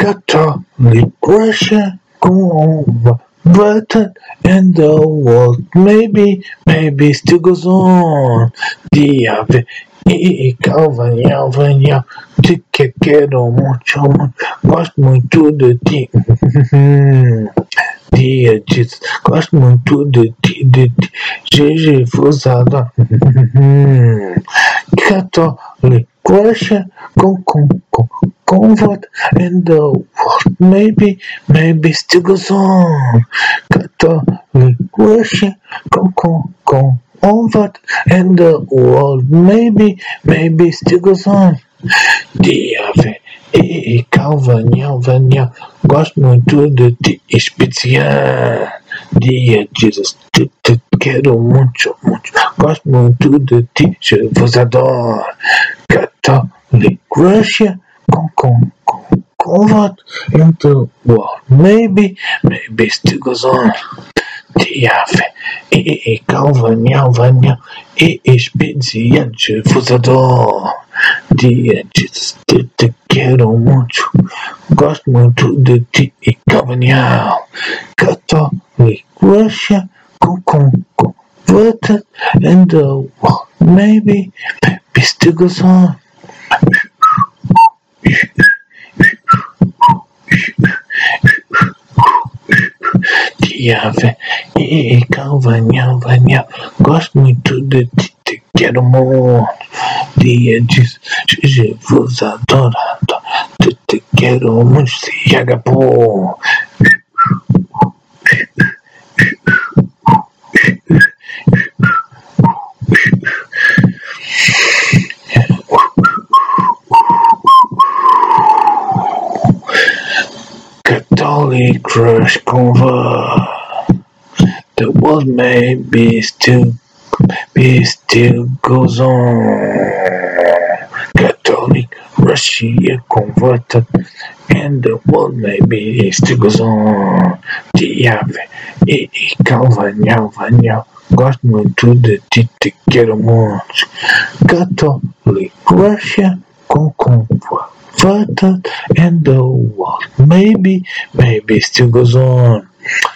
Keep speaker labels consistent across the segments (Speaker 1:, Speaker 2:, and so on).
Speaker 1: Catholic Russia converted and the world maybe still goes on. The ave Calvanha, te quero muito, gosto muito de ti. Dia Jesus, gosto muito de ti, GG Fusada. Catholic Russia convert and the world maybe still goes on. Catholic Russia convert and the world maybe still goes on. Diave Calvanha, gosto muito de ti, especial. Dia Jesus, te quero muito, gosto muito de ti, je vous adore. Catholic Russia convert and the world maybe still goes on. Diave Calvanha, especial, je vous adore. Dia Jesus, te quero muito, gosto muito de ti, Calvanha. Catholic Russia converted and the world maybe still goes on. Diave Calvanha, gosto muito de ti, te quero muito. Dia Jesus, je vous adore, te quero muito, se agapou. Catholic Rush convert. The world maybe still goes on. Catholic Russia converted and the world maybe still goes on. Diave Calvanha, gosto muito de ti, te quero muito. Catholic Russia converted and the world maybe still goes on.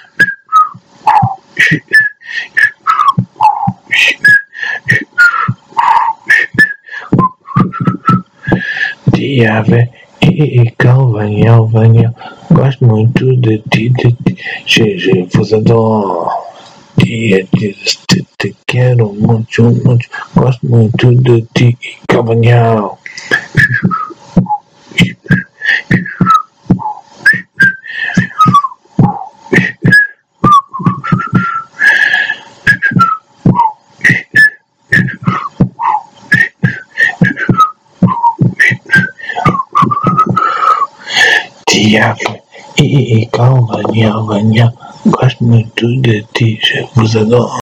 Speaker 1: Diave Calvanha, gosto muito de ti, je vous adore. Dia Jesus, te quero muito, gosto muito de ti, Calvanha. Diave Calvanha, gosto muito de ti, je vous adore.